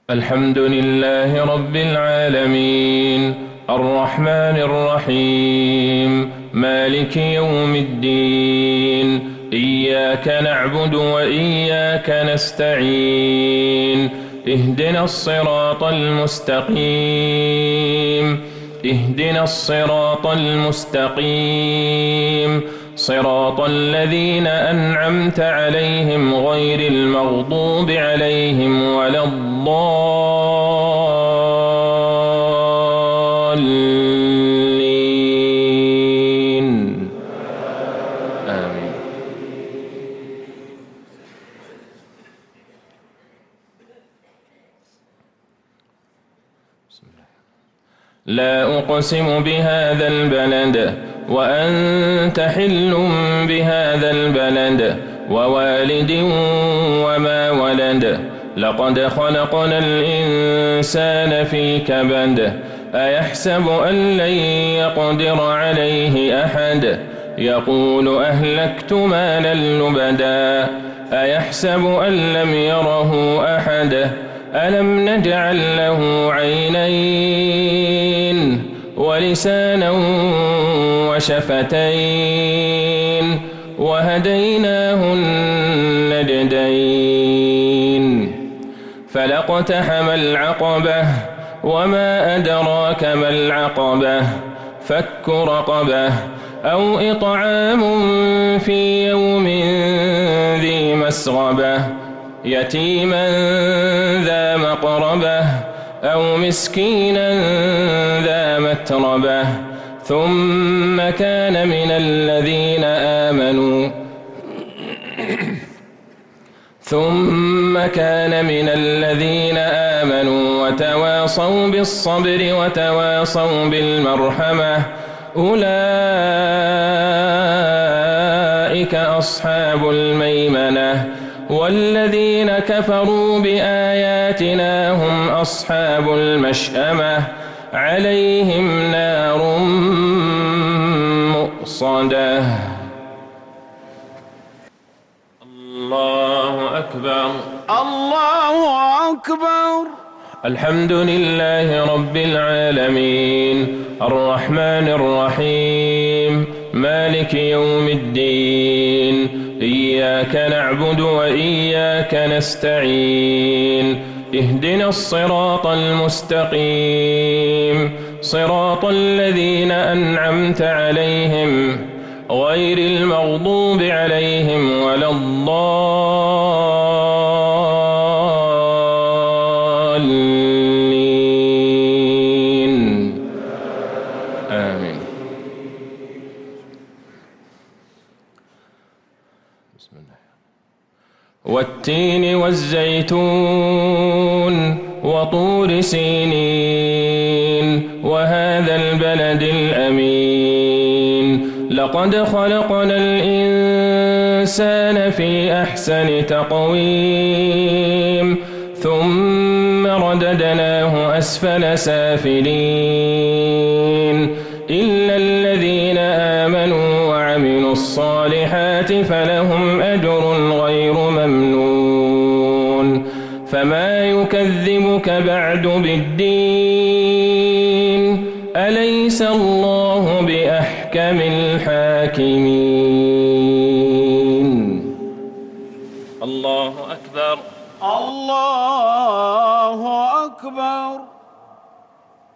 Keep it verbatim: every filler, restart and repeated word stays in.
الحمد لله رب العالمين الرحمن الرحيم مالك يوم الدين إياك نعبد وإياك نستعين اهدنا الصراط المستقيم اهدنا الصراط المستقيم صراط الذين أنعمت عليهم غير المغضوب عليهم ولا الضالين آمين. لا أقسم بهذا البلد وأنت حل بهذا البلد ووالد وما ولد لقد خلقنا الإنسان في كبد أيحسب أن لن يقدر عليه أحد يقول أهلكت مالا لبدا أيحسب أن لم يره أحد ألم نجعل له عينين ولسانا وشفتين وهديناه النجدين فلاقتحم العقبة وما أدراك ما العقبة فك رقبة أو إطعام في يوم ذي مسغبة يتيما ذا مقربة أو مسكينا ذا متربة ثم كان من الذين آمنوا ثم كان من الذين آمنوا وتواصوا بالصبر وتواصوا بالمرحمة أولئك أصحاب الميمنة والذين كفروا بآياتنا هم أصحاب المشأمة عليهم نار مؤصدة. الله أكبر الله أكبر. الحمد لله رب العالمين الرحمن الرحيم مالك يوم الدين إياك نعبد وإياك نستعين اهدنا الصراط المستقيم صراط الذين أنعمت عليهم غير المغضوب عليهم ولا الضالين آمين. بسم الله. والتين والزيتون وطور سينين وهذا البلد الأمين لقد خلقنا الإنسان في أحسن تقويم ثم رددناه أسفل سافلين إلا الذين آمنوا وعملوا الصالحات فلهم أجر غير ممنون فما يكذبك بعد بالدين أليس الله بأحكم الحاكمين. الله أكبر الله أكبر.